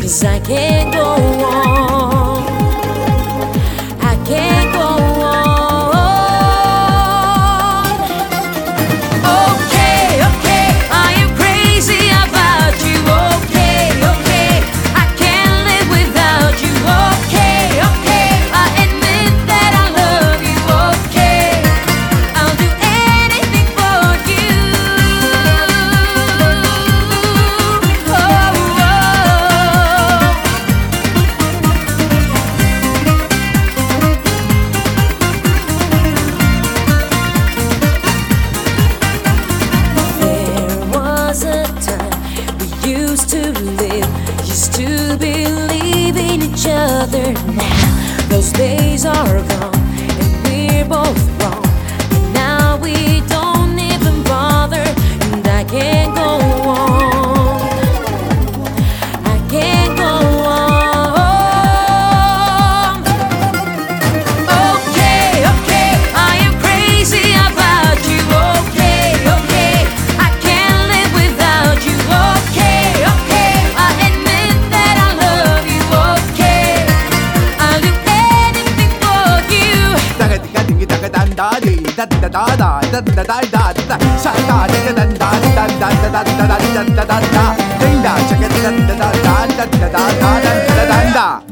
'cause I can't go on. I can't go on. Okay, okay, I am crazy about you. Okay, okay, I can't live without you. Okay, okay, I admit that I love you. Okay, I'll do anything for you. Oh, there was a time we used to live, used to believe in each other. Now those days are gone, and we're both wrong. And now we don't even bother, and I can't go on. I can't go on. Okay, okay, I am crazy about you. Okay, okay, I can't live without you. Okay, okay, I admit that I love you. Okay, I'll do anything for you. Da